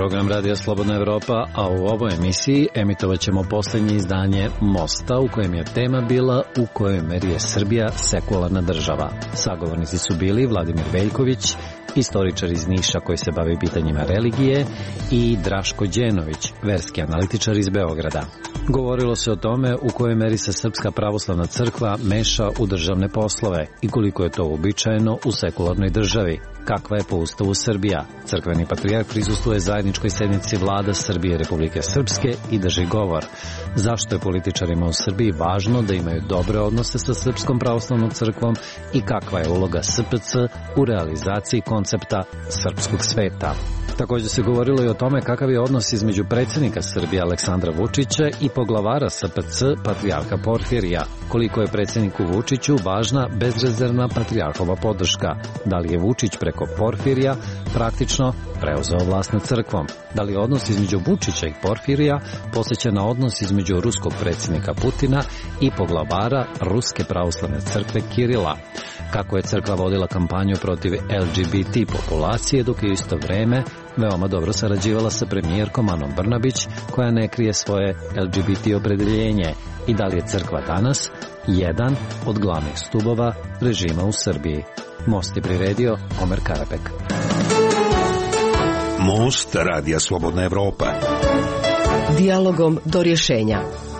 program Radija Slobodna Evropa, a u ovoj emisiji emitovat ćemo posljednje izdanje Mosta, u kojem je tema bila u kojoj meri je Srbija sekularna država. Sagovornici su bili Vladimir Veljković, istoričar iz Niša koji se bavi pitanjima religije, i Draško Đenović, verski analitičar iz Beograda. Govorilo se o tome u kojoj meri se Srpska pravoslavna crkva meša u državne poslove i koliko je to uobičajeno u sekularnoj državi. Kakva je po Ustavu Srbija? Crkveni patrijarh prisustvuje zajedničkoj sednici vlada Srbije i Republike Srpske i drži govor. Zašto je političarima u Srbiji važno da imaju dobre odnose sa Srpskom pravoslavnom crkvom i kakva je uloga SPC u realizaciji koncepta srpskog sveta? Također se govorilo i o tome kakav je odnos između predsjednika Srbije Aleksandra Vučića i poglavara SPC patrijarha Porfirija. Koliko je predsjedniku Vučiću važna bezrezervna patrijarhova podrška? Da li je Vučić preko Porfirija praktično preuzeo vlast nad crkvom? Da li je odnos između Vučića i Porfirija posjeća na odnos između ruskog predsjednika Putina i poglavara Ruske pravoslavne crkve Kirila? Kako je crkva vodila kampanju protiv LGBT populacije, dok je isto vrijeme veoma dobro sarađivala sa premijerkom Anom Brnabić, koja ne krije svoje LGBT opredeljenje, i da li je crkva danas jedan od glavnih stubova režima u Srbiji? Most je priredio Omer Karabek. Most Radija Slobodna Evropa. Dijalogom do rješenja.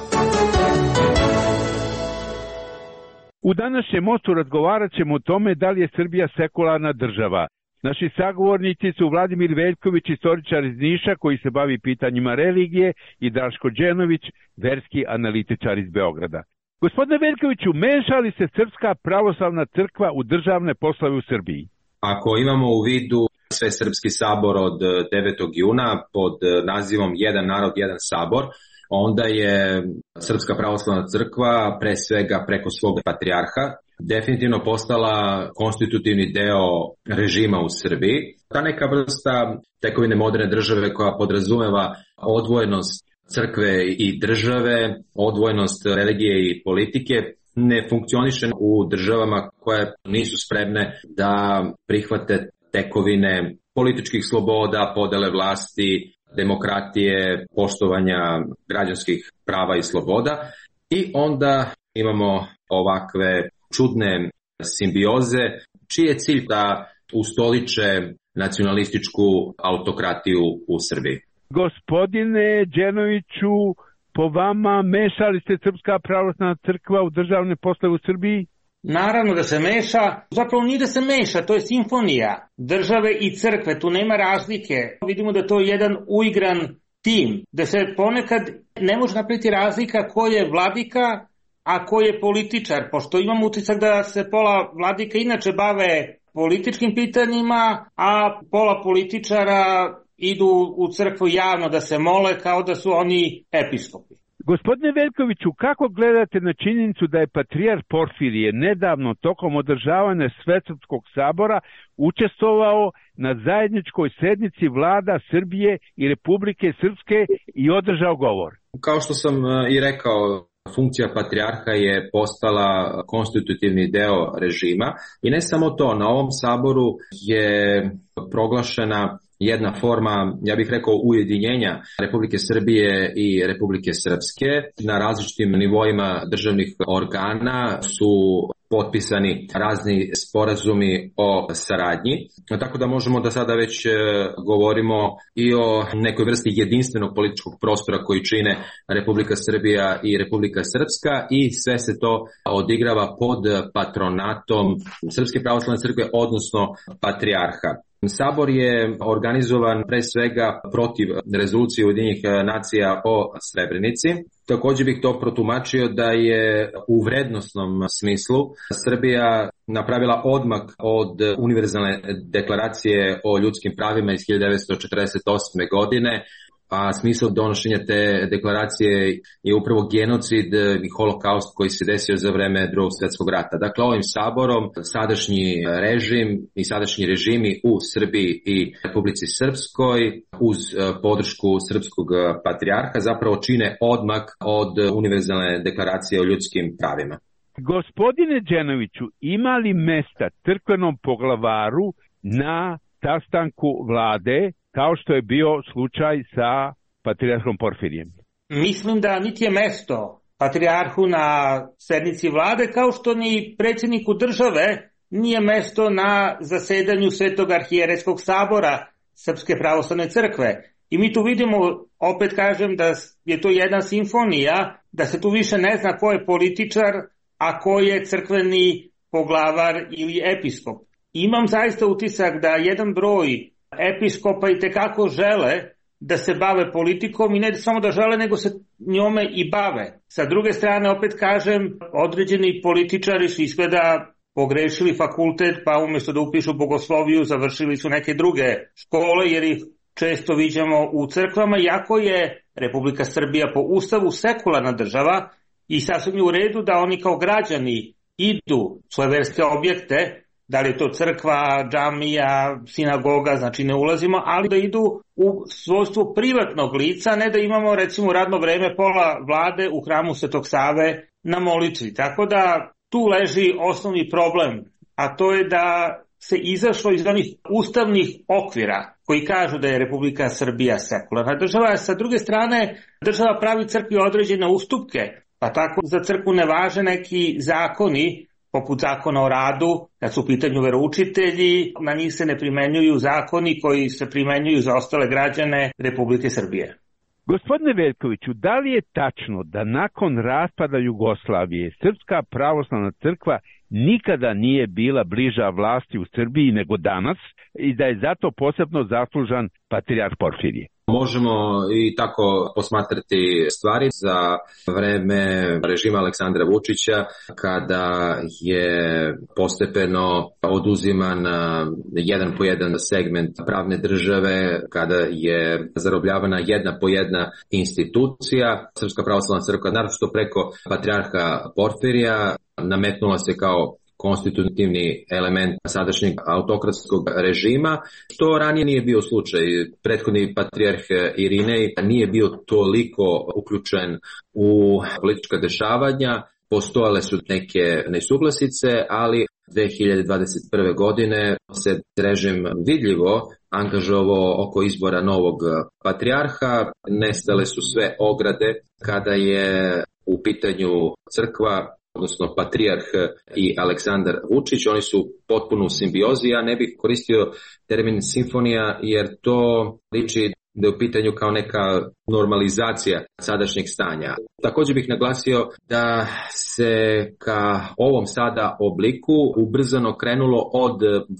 U današnjem mostu razgovarat ćemo o tome da li je Srbija sekularna država. Naši sagovornici su Vladimir Veljković, istoričar iz Niša koji se bavi pitanjima religije, i Draško Đenović, verski analitičar iz Beograda. Gospodine Veljkoviću, meša li se Srpska pravoslavna crkva u državne poslove u Srbiji? Ako imamo u vidu Svesrpski sabor od 9. juna pod nazivom Jedan narod, jedan sabor, onda je Srpska pravoslavna crkva pre svega preko svog patrijarha definitivno postala konstitutivni deo režima u Srbiji. Ta neka vrsta tekovine moderne države koja podrazumeva odvojenost crkve i države, odvojenost religije i politike, ne funkcioniše u državama koje nisu spremne da prihvate tekovine političkih sloboda, podele vlasti, demokratije, poštovanja građanskih prava i sloboda. I onda imamo ovakve čudne simbioze, čiji je cilj da ustoliče nacionalističku autokratiju u Srbiji. Gospodine Đenoviću, po vama meša li se Srpska pravoslavna crkva u državne poslove u Srbiji? Naravno da se meša, zapravo nije da se meša, to je simfonija države i crkve, tu nema razlike. Vidimo da to je jedan uigran tim, da se ponekad ne može napraviti razlika ko je vladika, a ko je političar, pošto imam utisak da se pola vladika inače bave političkim pitanjima, a pola političara idu u crkvu javno da se mole kao da su oni episkopi. Gospodine Veljkoviću, kako gledate na činjenicu da je patrijarh Porfirije nedavno tokom održavanja Svesrpskog sabora učestvovao na zajedničkoj sednici vlada Srbije i Republike Srpske i održao govor? Kao što sam i rekao, funkcija patrijarha je postala konstitutivni deo režima i ne samo to, na ovom saboru je proglašena jedna forma, ja bih rekao, ujedinjenja Republike Srbije i Republike Srpske. Na različitim nivoima državnih organa su potpisani razni sporazumi o saradnji, tako da možemo da sada već govorimo i o nekoj vrsti jedinstvenog političkog prostora koji čine Republika Srbija i Republika Srpska, i sve se to odigrava pod patronatom Srpske pravoslavne crkve, odnosno patrijarha. Sabor je organizovan pre svega protiv rezolucije Ujedinjenih nacija o Srebrenici. Također bih to protumačio da je u vrednosnom smislu Srbija napravila odmak od univerzalne deklaracije o ljudskim pravima iz 1948. godine, a smisao donošenja te deklaracije je upravo genocid i holokaust koji se desio za vreme Drugog svjetskog rata. Dakle, ovim saborom sadašnji režim i sadašnji režimi u Srbiji i Republici Srpskoj uz podršku srpskog patrijarha zapravo čine odmak od univerzalne deklaracije o ljudskim pravima. Gospodine Đenoviću, ima li mesta crkvenom poglavaru na sastanku vlade kao što je bio slučaj sa patrijarhom Porfirijem? Mislim da niti je mesto patrijarhu na sednici vlade, kao što ni predsjedniku države nije mesto na zasedanju Svetog arhijerejskog sabora Srpske pravoslavne crkve. I mi tu vidimo, opet kažem, da je to jedna simfonija, da se tu više ne zna ko je političar, a ko je crkveni poglavar ili episkop. Imam zaista utisak da jedan broj episkopa i tekako žele da se bave politikom i ne samo da žele, nego se njome i bave. Sa druge strane, opet kažem, određeni političari su izgleda pogrešili fakultet, pa umjesto da upišu bogosloviju, završili su neke druge škole, jer ih često viđamo u crkvama, iako je Republika Srbija po ustavu sekularna država i sasvim je u redu da oni kao građani idu u svoje verske objekte, da li je to crkva, džamija, sinagoga, znači ne ulazimo, ali da idu u svojstvu privatnog lica, ne da imamo recimo radno vreme pola vlade u hramu Svetog Save na molitvi. Tako da tu leži osnovni problem, a to je da se izašlo iz onih ustavnih okvira koji kažu da je Republika Srbija sekularna država, a sa druge strane država pravi crkvi određene ustupke, pa tako za crkvu ne važe neki zakoni, poput zakona o radu, kad su u pitanju veroučitelji, na njih se ne primenjuju zakoni koji se primenjuju za ostale građane Republike Srbije. Gospodine Veljkoviću, da li je tačno da nakon raspada Jugoslavije Srpska pravoslavna crkva nikada nije bila bliža vlasti u Srbiji nego danas i da je zato posebno zaslužan patrijarh Porfirije? Možemo i tako posmatrati stvari za vreme režima Aleksandra Vučića, kada je postepeno oduziman jedan po jedan segment pravne države, kada je zarobljavana jedna po jedna institucija. Srpska pravoslavna crkva, naročito preko patrijarha Porfirija, nametnula se kao konstitutivni element sadašnjeg autokratskog režima, što ranije nije bio slučaj. Prethodni patrijarh Irinej nije bio toliko uključen u politička dešavanja, postojale su neke nesuglasice, ali 2021. godine se režim vidljivo angažovao oko izbora novog patrijarha, nestale su sve ograde kada je u pitanju crkva, odnosno patrijarh i Aleksandar Vučić. Oni su potpuno u simbiozi. Ja ne bih koristio termin simfonija jer to liči da je u pitanju kao neka normalizacija sadašnjeg stanja. Također bih naglasio da se ka ovom sada obliku ubrzano krenulo od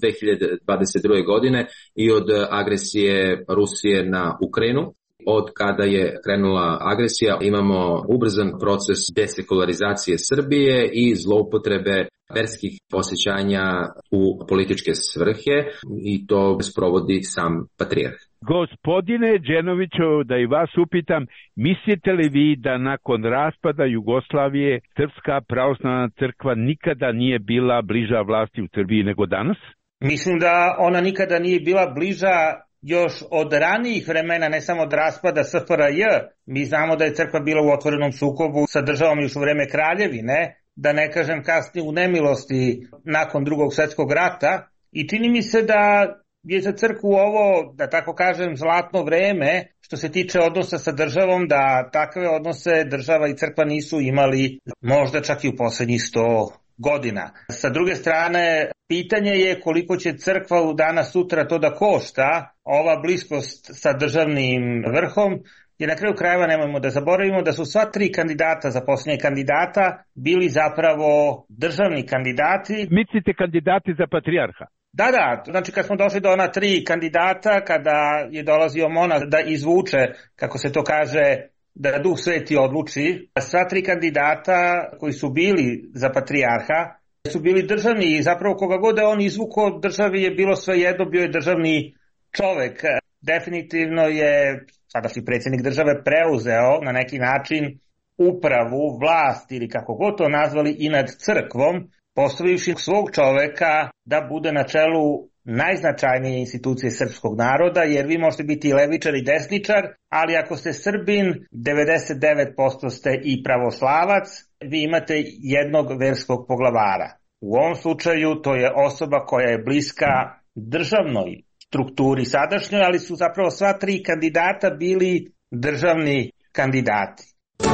2022. godine i od agresije Rusije na Ukrajinu. Od kada je krenula agresija imamo ubrzan proces desekularizacije Srbije i zloupotrebe verskih osjećanja u političke svrhe i to sprovodi sam patrijarh. Gospodine Đenoviću, da i vas upitam, mislite li vi da nakon raspada Jugoslavije Srpska pravoslavna crkva nikada nije bila bliža vlasti u Srbiji nego danas? Mislim da ona nikada nije bila bliža još od ranijih vremena, ne samo od raspada SFRJ. Mi znamo da je crkva bila u otvorenom sukobu sa državom još u vreme kraljevine, da ne kažem kasnije u nemilosti nakon Drugog svjetskog rata. I čini mi se da je za crkvu ovo, da tako kažem, zlatno vreme što se tiče odnosa sa državom, da takve odnose država i crkva nisu imali možda čak i u posljednjih 100 godina. Sa druge strane, pitanje je koliko će crkva u danas sutra to da košta, ova bliskost sa državnim vrhom, jer na kraju krajeva nemojmo da zaboravimo da su sva 3 kandidata za posljednje kandidata bili zapravo državni kandidati. Mislite kandidati za patrijarha? Da, znači kad smo došli do ona 3 kandidata, kada je dolazio monah da izvuče, kako se to kaže, da Duh Sveti odluči, sva 3 kandidata koji su bili za patrijarha su bili državni i zapravo koga god je on izvukao državi je bilo svejedno, bio je državni čovek. Definitivno je sadašnji predsjednik države preuzeo na neki način upravu, vlast ili kako god to nazvali i nad crkvom, postavivši svog čoveka da bude na čelu najznačajnije institucije srpskog naroda, jer vi možete biti i levičar i desničar, ali ako ste Srbin, 99% ste i pravoslavac, vi imate jednog verskog poglavara. U ovom slučaju to je osoba koja je bliska državnoj strukturi sadašnjoj, ali su zapravo sva tri kandidata bili državni kandidati.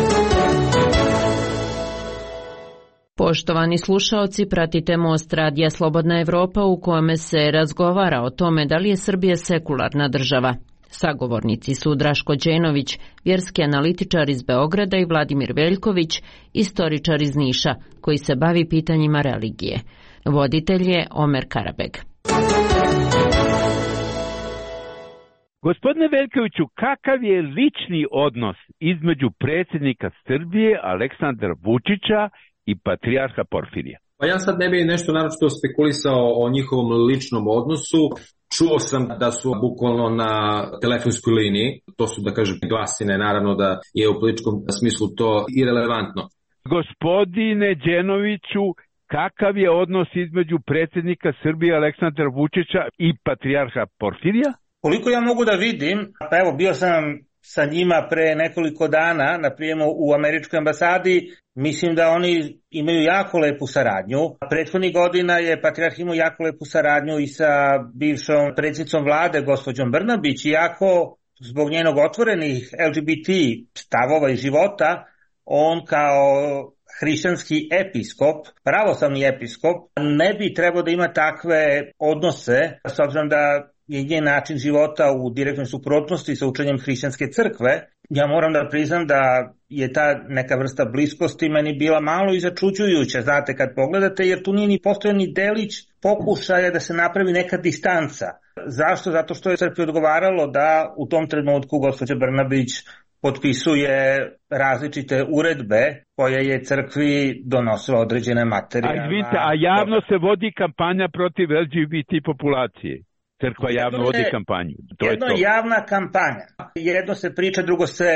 Poštovani slušaoci, pratite Most radija Slobodna Evropa u kome se razgovara o tome da li je Srbija sekularna država. Sagovornici su Draško Đenović, vjerski analitičar iz Beograda, i Vladimir Veljković, istoričar iz Niša, koji se bavi pitanjima religije. Voditelj je Omer Karabeg. Gospodine Veljkoviću, kakav je lični odnos između predsjednika Srbije Aleksandra Vučića i patrijarha Porfirija? Pa ja sad ne bih nešto naročito spekulisao o njihovom ličnom odnosu. Čuo sam da su bukvalno na telefonskoj liniji, to su, da kažem, glasine, naravno da je u političkom smislu to irelevantno. Gospodine Đenoviću, kakav je odnos između predsjednika Srbije Aleksandra Vučića i patrijarha Porfirija? Koliko ja mogu da vidim, pa evo, bio sam sa njima pre nekoliko dana na prijemu u američkoj ambasadi, mislim da oni imaju jako lepu saradnju. Prethodnih godina je patrijarh imao jako lepu saradnju i sa bivšom predsjednicom vlade, gospođom Brnabić, iako zbog njenog otvorenih LGBT stavova i života, on kao hrišćanski episkop, pravoslavni episkop, ne bi trebao da ima takve odnose, s obzirom da je njen način života u direktnoj suprotnosti sa učenjem hrišćanske crkve. Ja moram da priznam da je ta neka vrsta bliskosti meni bila malo i začuđujuća, znate, kad pogledate, jer tu nije ni postojao ni delić pokušaja da se napravi neka distanca. Zašto? Zato što je crkvi odgovaralo da u tom trenutku gospođa Brnabić potpisuje različite uredbe koje je crkvi donosila određene materijalne. A javno se vodi kampanja protiv LGBT populacije. Crkva javno vodi kampanju. Jedno je javna kampanja. Jedno se priča, drugo se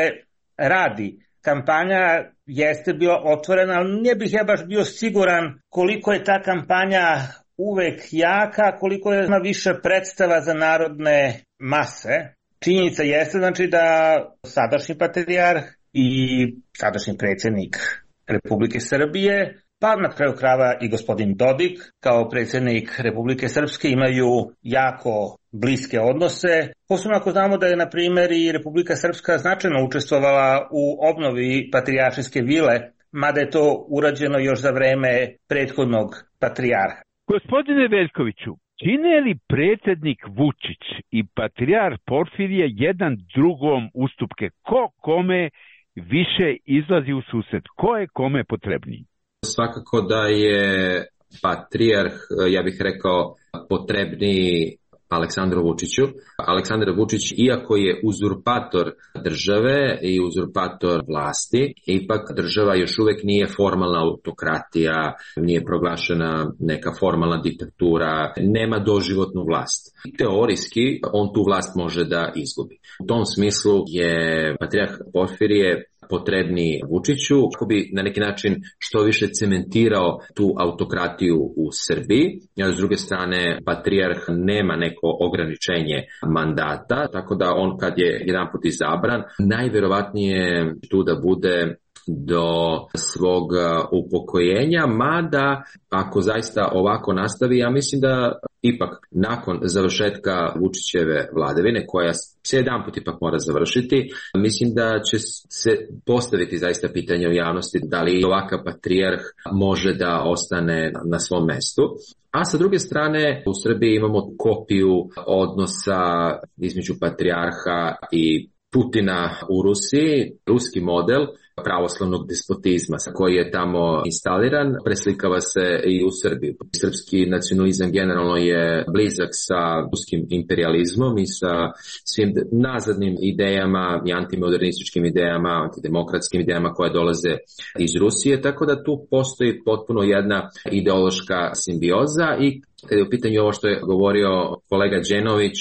radi. Kampanja jeste bila otvorena, ali ne bih ja baš bio siguran koliko je ta kampanja uvek jaka, koliko je više predstava za narodne mase. Činjenica jeste, znači, da sadašnji patrijarh i sadašnji predsjednik Republike Srbije, pa na kraju krajeva i gospodin Dodik kao predsjednik Republike Srpske imaju jako bliske odnose. Posebno ako znamo da je, na primjer, i Republika Srpska značajno učestvovala u obnovi patrijaršijske vile, mada je to urađeno još za vreme prethodnog patrijarha. Gospodine Veljkoviću, čine li predsjednik Vučić i patrijarh Porfirije jedan drugom ustupke? Ko kome više izlazi u susret? Ko je kome potrebniji? Svakako da je patrijarh, ja bih rekao, potrebniji Aleksandru Vučiću. Aleksandar Vučić, iako je uzurpator države i uzurpator vlasti, ipak država još uvek nije formalna autokratija, nije proglašena neka formalna diktatura, nema doživotnu vlast. Teorijski on tu vlast može da izgubi. U tom smislu je patrijarh Porfirije potrebni Vučiću, kako bi na neki način što više cementirao tu autokratiju u Srbiji. S druge strane, patrijarh nema neko ograničenje mandata, tako da on, kad je jedanput izabran, najverovatnije tu da bude do svog upokojenja, mada ako zaista ovako nastavi, ja mislim da ipak nakon završetka Vučićeve vladavine, koja se jedanput ipak mora završiti, mislim da će se postaviti zaista pitanje u javnosti da li ovakav patrijarh može da ostane na svom mestu. A sa druge strane, u Srbiji imamo kopiju odnosa između patrijarha i Putina u Rusiji, ruski model pravoslavnog despotizma koji je tamo instaliran, preslikava se i u Srbiju. Srpski nacionalizam generalno je blizak sa ruskim imperializmom i sa svim nazadnim idejama i antimodernističkim idejama, antidemokratskim idejama koje dolaze iz Rusije, tako da tu postoji potpuno jedna ideološka simbioza. I kada je u pitanju ovo što je govorio kolega Đenović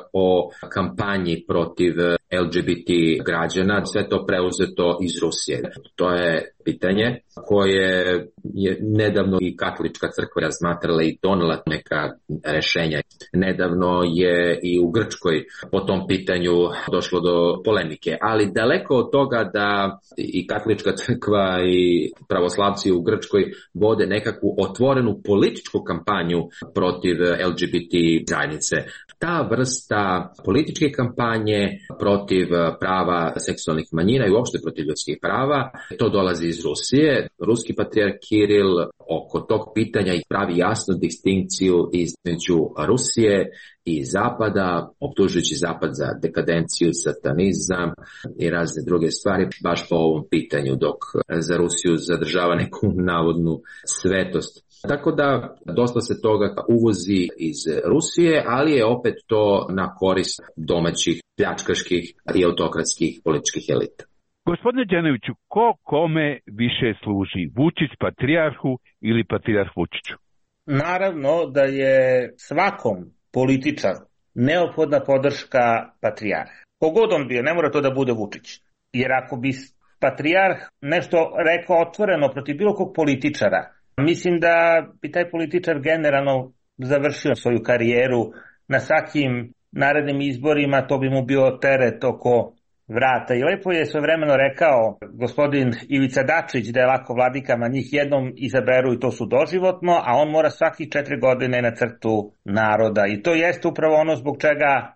o kampanji protiv LGBT građana, sve to preuzeto iz Rusije. To je pitanje koje je nedavno i katolička crkva razmatrala i donela neka rešenja. Nedavno je i u Grčkoj po tom pitanju došlo do polemike, ali daleko od toga da i katolička crkva i pravoslavci u Grčkoj vode nekakvu otvorenu političku kampanju protiv LGBT zajednice. Ta vrsta političke kampanje protiv prava seksualnih manjina i uopšte protiv ljudskih prava, to dolazi iz Rusije. Ruski patrijarh Kiril oko tog pitanja pravi jasnu distinkciju između Rusije i Zapada, optužujući Zapad za dekadenciju, satanizam i razne druge stvari, baš po ovom pitanju, dok za Rusiju zadržava neku navodnu svetost. Tako da dosta se toga uvozi iz Rusije, ali je opet to na korist domaćih pljačkaških i autokratskih političkih elita. Gospodine Đenoviću, ko kome više služi? Vučić patrijarhu ili patrijarh Vučiću? Naravno da je svakom političaru neophodna podrška patrijarha. Kogod on bio, ne mora to da bude Vučić. Jer ako bi patrijarh nešto rekao otvoreno protiv bilo kog političara, mislim da bi taj političar generalno završio svoju karijeru na svakim narednim izborima, to bi mu bio teret oko vrata. I lepo je svojevremeno rekao gospodin Ivica Dačić da je lako vladikama, njih jednom izaberu i to su doživotno, a on mora svaki 4 godine na crtu naroda. I to jeste upravo ono zbog čega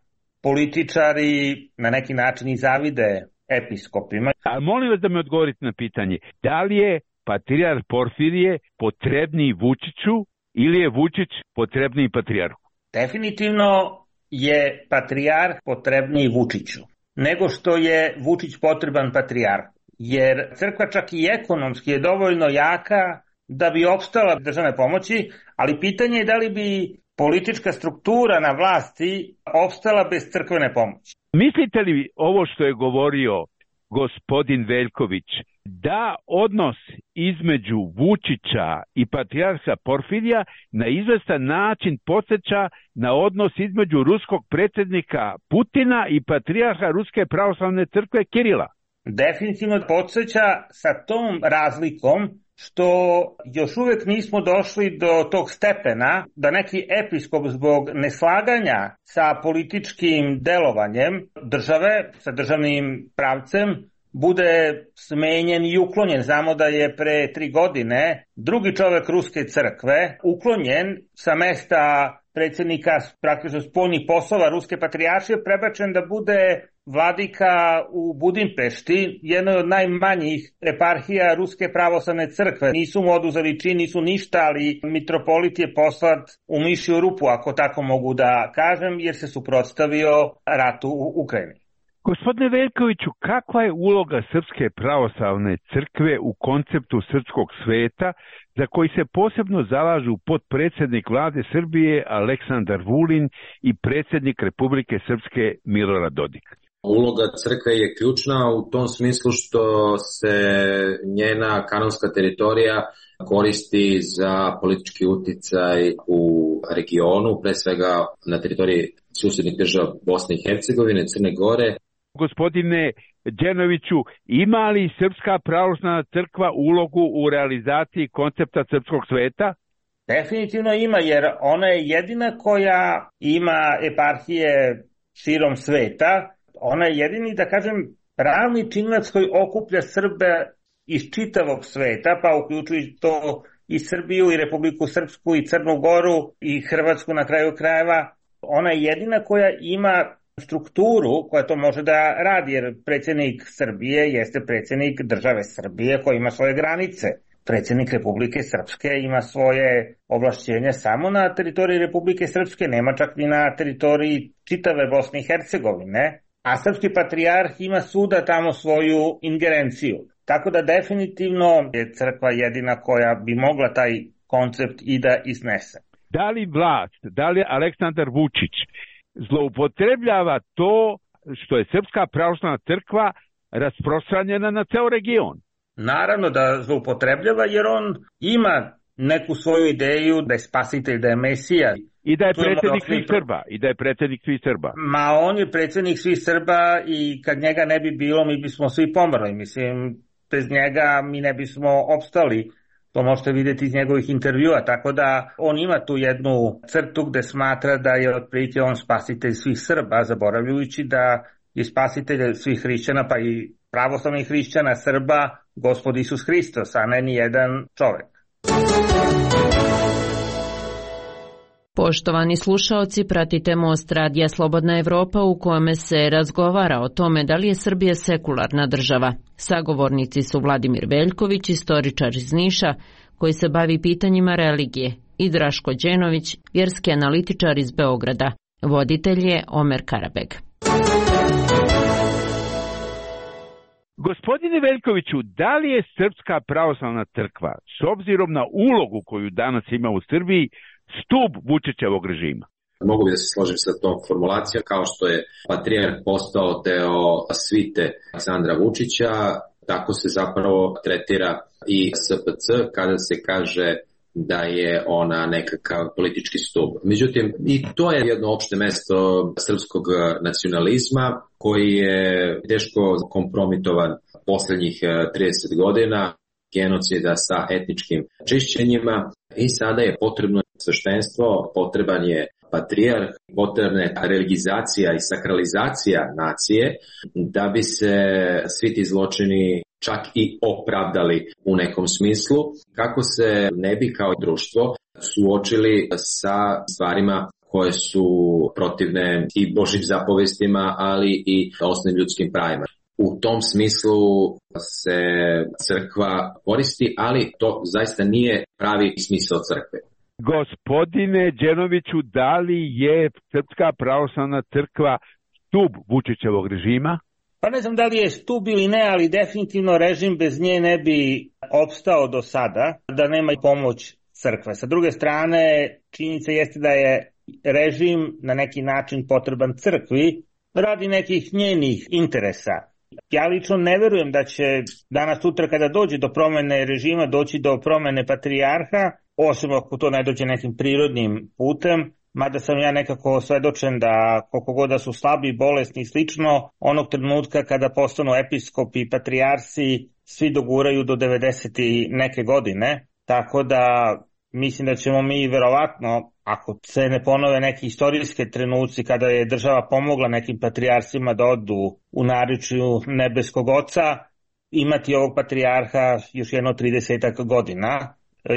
političari na neki način i zavide episkopima. A molim vas da me odgovorite na pitanje, da li je patrijarh Porfirije potrebniji Vučiću ili je Vučić potrebniji patrijarhu? Definitivno je patrijarh potrebniji Vučiću nego što je Vučić potreban patrijarhu. Jer crkva čak i ekonomski je dovoljno jaka da bi opstala državne pomoći, ali pitanje je da li bi politička struktura na vlasti opstala bez crkvene pomoći. Mislite li ovo što je govorio gospodin Veljković, da odnos između Vučića i patrijarha Porfirija na izvestan način podsjeća na odnos između ruskog predsjednika Putina i patrijarha Ruske pravoslavne crkve Kirila? Definitivno podsjeća sa tom razlikom što još uvijek nismo došli do tog stepena da neki episkop zbog neslaganja sa političkim delovanjem države, sa državnim pravcem, bude smenjen i uklonjen. Znamo da je pre 3 godine drugi čovjek Ruske crkve uklonjen sa mesta predsjednika praktično spoljnih poslova Ruske patrijaršije, prebačen da bude vladika u Budimpešti, jednoj od najmanjih eparhija Ruske pravoslavne crkve. Nisu mu oduzeli čin, nisu ništa, ali mitropolit je poslat u mišju rupu, ako tako mogu da kažem, jer se suprotstavio ratu u Ukrajini. Gospodine Veljkoviću, kakva je uloga Srpske pravoslavne crkve u konceptu srpskog sveta za koji se posebno zalažu potpredsjednik vlade Srbije Aleksandar Vulin i predsjednik Republike Srpske Milorad Dodik? Uloga crkve je ključna u tom smislu što se njena kanonska teritorija koristi za politički uticaj u regionu, pre svega na teritoriji susjednih država Bosne i Hercegovine, Crne Gore. Gospodine Đenoviću, ima li Srpska pravoslavna crkva ulogu u realizaciji koncepta srpskog sveta? Definitivno ima, jer ona je jedina koja ima eparhije širom sveta. Ona je jedini, da kažem, pravni činilac koji okuplja Srbe iz čitavog sveta, pa uključujući to i Srbiju, i Republiku Srpsku, i Crnu Goru, i Hrvatsku na kraju krajeva. Ona je jedina koja ima strukturu koja to može da radi, jer predsjednik Srbije jeste predsjednik države Srbije koji ima svoje granice. Predsjednik Republike Srpske ima svoje ovlašćenje samo na teritoriji Republike Srpske, nema čak ni na teritoriji čitave Bosne i Hercegovine, a srpski patrijarh ima svuda tamo svoju ingerenciju. Tako da definitivno je crkva jedina koja bi mogla taj koncept i da iznese. Da li vlast, da li Aleksandar Vučić zloupotrebljava to što je Srpska pravoslavna crkva rasprostranjena na ceo region? Naravno da zloupotrebljava, jer on ima neku svoju ideju da je spasitelj, da je Mesija. I da je predsjednik svih Srba. I da je predsjednik svih Srba. Ma on je predsjednik svih Srba i kad njega ne bi bilo, mi bismo svi pomrli. Mislim, bez njega mi ne bismo opstali. To možete vidjeti iz njegovih intervjua, tako da on ima tu jednu crtu gde smatra da je otprilike on spasitelj svih Srba, zaboravljajući da je spasitelj svih hrišćana, pa i pravoslavnih hrišćana, Srba, Gospod Isus Hristos, a ne ni jedan čovek. Poštovani slušaoci, pratite Most radija Slobodna Evropa u kome se razgovara o tome da li je Srbija sekularna država. Sagovornici su Vladimir Veljković, istoričar iz Niša, koji se bavi pitanjima religije, i Draško Đenović, vjerski analitičar iz Beograda. Voditelj je Omer Karabeg. Gospodine Veljkoviću, da li je Srpska pravoslavna crkva, s obzirom na ulogu koju danas ima u Srbiji, stub Vučićevog režima? Mogu bi da se složim sa tom formulacijom, kao što je patrijarh postao deo svite Aleksandra Vučića, tako se zapravo tretira i SPC kada se kaže da je ona nekakav politički stub. Međutim, i to je jedno opšte mesto srpskog nacionalizma koji je teško kompromitovan poslednjih 30 godina, genocida sa etničkim čišćenjima, i sada je potrebno sveštenstvo, potreban je patrijarh, potrebna je religizacija i sakralizacija nacije da bi se svi ti zločini čak i opravdali u nekom smislu, kako se ne bi kao društvo suočili sa stvarima koje su protivne i Božjim zapovestima, ali i osnovnim ljudskim pravima. U tom smislu se crkva koristi, ali to zaista nije pravi smisao crkve. Gospodine Đenoviću, da li je Srpska pravoslavna crkva stub Vučićevog režima? Pa ne znam da li je stub ili ne, ali definitivno režim bez nje ne bi opstao do sada, da nema i pomoć crkve. Sa druge strane, činjenica jeste da je režim na neki način potreban crkvi radi nekih njenih interesa. Ja lično ne verujem da će danas sutra kada dođe do promene režima doći do promene patrijarha, osim ako to ne dođe nekim prirodnim putem, mada sam ja nekako svedočen da koliko god da su slabi, bolesni i slično, onog trenutka kada postanu episkopi i patrijarsi, svi doguraju do 90 i neke godine, tako da mislim da ćemo mi verovatno, ako se ne ponove neki istorijske trenuci kada je država pomogla nekim patrijarsima da odu u naričju nebeskog oca, imati ovog patrijarha još jedno 30 godina.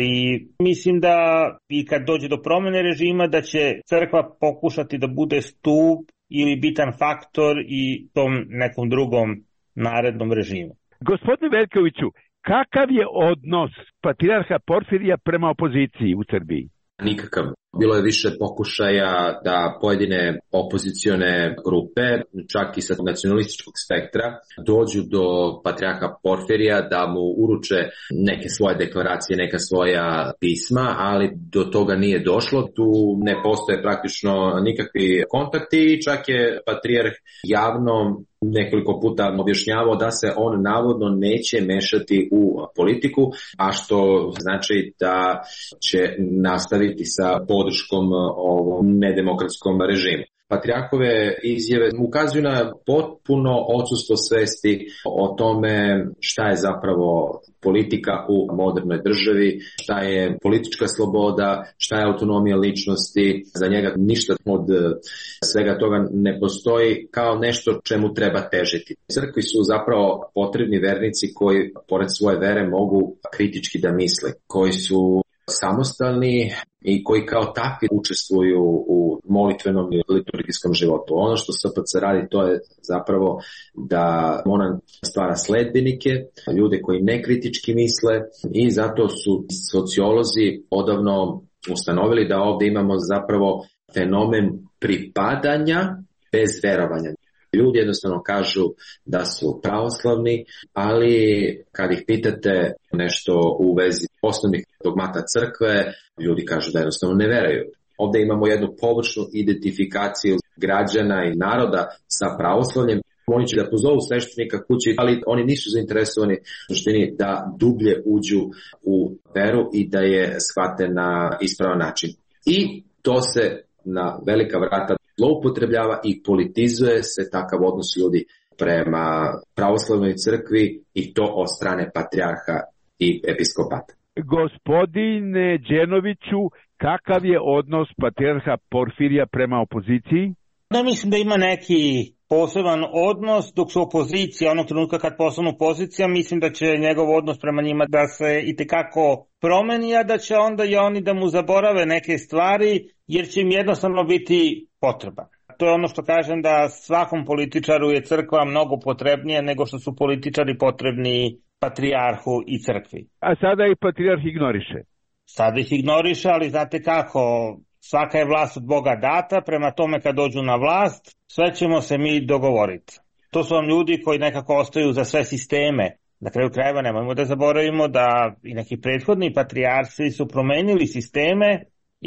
I mislim da i kad dođe do promene režima da će crkva pokušati da bude stub ili bitan faktor i tom nekom drugom narednom režimu. Gospodine Veljkoviću, kakav je odnos patrijarha Porfirija prema opoziciji u Srbiji? Nikakav. Bilo je više pokušaja da pojedine opozicione grupe, čak i sa nacionalističkog spektra, dođu do patrijarha Porfirija da mu uruče neke svoje deklaracije, neka svoja pisma, ali do toga nije došlo. Tu ne postoje praktično nikakvi kontakti i čak je patrijarh javno nekoliko puta objašnjavao da se on navodno neće mešati u politiku, a što znači da će nastaviti sa podrškom ovom nedemokratskom režimu. Patrijarhove izjave ukazuju na potpuno odsustvo svesti o tome šta je zapravo politika u modernoj državi, šta je politička sloboda, šta je autonomija ličnosti. Za njega ništa od svega toga ne postoji kao nešto čemu treba težiti. Crkvi su zapravo potrebni vernici koji pored svoje vere mogu kritički da misle, koji su samostalni i koji kao takvi učestvuju u molitvenom i liturgijskom životu. Ono što SPC radi, to je zapravo da ona stvara sledbenike, ljude koji nekritički misle, i zato su sociolozi odavno ustanovili da ovdje imamo zapravo fenomen pripadanja bez verovanja. Ljudi jednostavno kažu da su pravoslavni, ali kad ih pitate nešto u vezi osnovnih dogmata crkve, ljudi kažu da jednostavno ne veruju. Ovdje imamo jednu površnu identifikaciju građana i naroda sa pravoslavljem. Oni će da pozovu sveštenika kući, ali oni nisu zainteresovani u suštini da dublje uđu u veru i da je shvate na ispravan način. I to se na velika vrata zloupotrebljava i politizuje se takav odnos ljudi prema pravoslavnoj crkvi, i to od strane patrijarha i episkopata. Gospodine Đenoviću, kakav je odnos patrijarha Porfirija prema opoziciji? Da, mislim da ima neki poseban odnos, dok su opozicija, onog trenutka kad postanu pozicija, mislim da će njegov odnos prema njima da se itekako promeni, a da će onda i oni da mu zaborave neke stvari, jer će im jednostavno biti potreban. To je ono što kažem, da svakom političaru je crkva mnogo potrebnija nego što su političari potrebni patrijarhu i crkvi. A sada ih patrijarh ignoriše. Sada ih ignoriše, ali znate kako, svaka je vlast od Boga data, prema tome kad dođu na vlast, sve ćemo se mi dogovoriti. To su vam ljudi koji nekako ostaju za sve sisteme. Na kraju krajeva nemojmo da zaboravimo da i neki prethodni patrijarsi su promenili sisteme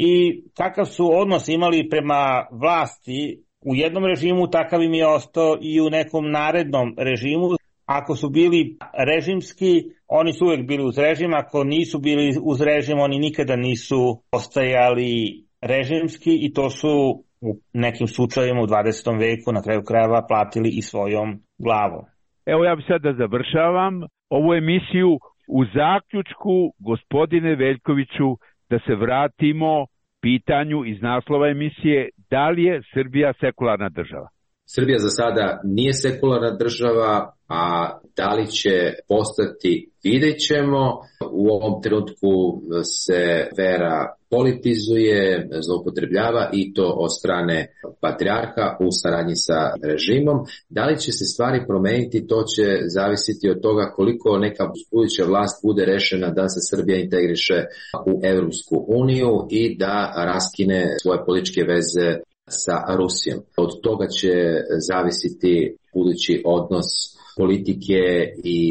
i kakav su odnos imali prema vlasti u jednom režimu, takav im je ostao i u nekom narednom režimu. Ako su bili režimski, oni su uvek bili uz režim, ako nisu bili uz režim, oni nikada nisu ostajali režimski i to su u nekim slučajima u 20. veku na kraju krajeva platili i svojom glavom. Evo ja bih sad da završavam ovu emisiju u zaključku, gospodine Veljkoviću, da se vratimo pitanju iz naslova emisije, da li je Srbija sekularna država? Srbija za sada nije sekularna država, a da li će postati, vidjet ćemo. U ovom trenutku se vera politizuje, zloupotrebljava i to od strane patrijarha u saradnji sa režimom. Da li će se stvari promeniti, to će zavisiti od toga koliko neka buduća vlast bude rešena da se Srbija integriše u Evropsku uniju i da raskine svoje političke veze sa Rusijom. Od toga će zavisiti budući odnos politike i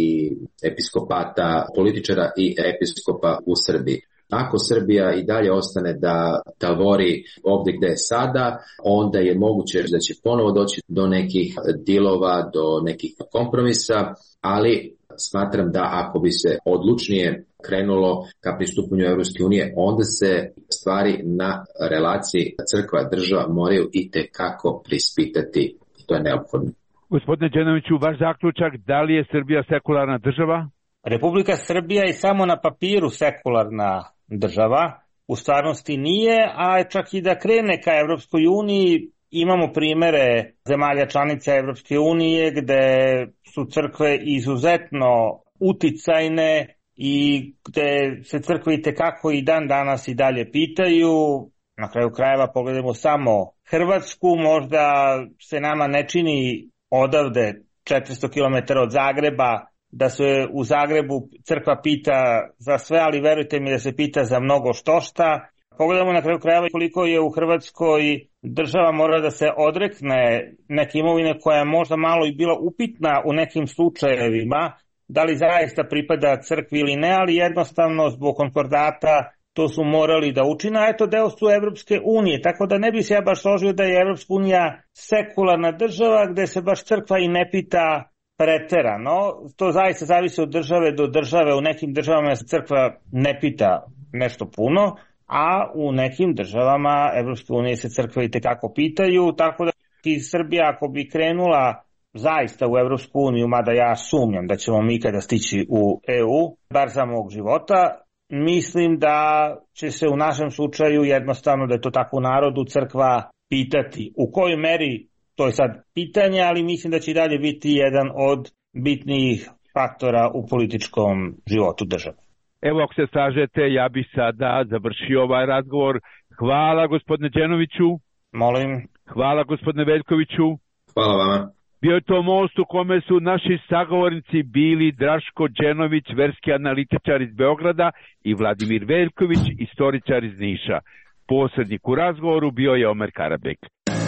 episkopata, političara i episkopa u Srbiji. Ako Srbija i dalje ostane da talvori ovdje gde je sada, onda je moguće da će ponovo doći do nekih dilova, do nekih kompromisa, ali smatram da ako bi se odlučnije krenulo ka pristupanju Evropske unije, onda se stvari na relaciji crkva-država moraju itekako prispitati. To je neophodno. Gospodine Đenoviću, vaš zaključak, da li je Srbija sekularna država? Republika Srbija je samo na papiru sekularna država, u stvarnosti nije, a čak i da krene ka Evropskoj uniji, imamo primere zemalja članica Evropske unije gde su crkve izuzetno uticajne i gde se crkve itekako i dan danas i dalje pitaju. Na kraju krajeva pogledamo samo Hrvatsku, možda se nama ne čini odavde 400 km od Zagreba da se u Zagrebu crkva pita za sve, ali verujte mi da se pita za mnogo štošta. Pogledamo na kraju krajeva koliko je u Hrvatskoj država mora da se odrekne neke imovine koja je možda malo i bila upitna u nekim slučajevima, da li zaista pripada crkvi ili ne, ali jednostavno zbog konkordata to su morali da učine, a eto deo su Evropske unije, tako da ne bi se ja baš složio da je Evropska unija sekularna država gde se baš crkva i ne pita preterano. To zaista zavisi od države do države, u nekim državama se crkva ne pita nešto puno, a u nekim državama Evropske unije se crkve itekako pitaju, tako da i Srbija ako bi krenula zaista u Evropsku uniju, mada ja sumnjam da ćemo mi ikada stići u EU, bar za mog života, mislim da će se u našem slučaju jednostavno, da je to tako u narodu, crkva pitati. U kojoj meri, to je sad pitanje, ali mislim da će i dalje biti jedan od bitnijih faktora u političkom životu države. Evo, ako se slažete, ja bih sada završio ovaj razgovor. Hvala gospodine Đenoviću. Molim. Hvala gospodine Veljkoviću. Hvala vama. Bio je to most u kome su naši sagovornici bili Draško Đenović, verski analitičar iz Beograda, i Vladimir Veljković, istoričar iz Niša. Posrednik u razgovoru bio je Omer Karabek.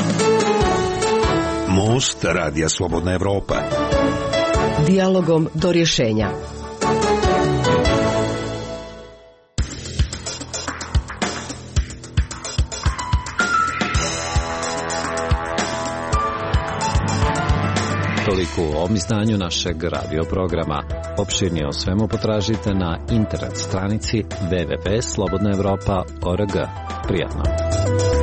Most Radija Slobodna Evropa. Dijalogom do rješenja. Toliko u ovom izdanju našeg radio programa. Opširnije o svemu potražite na internet stranici www.slobodnaevropa.org. Prijatno.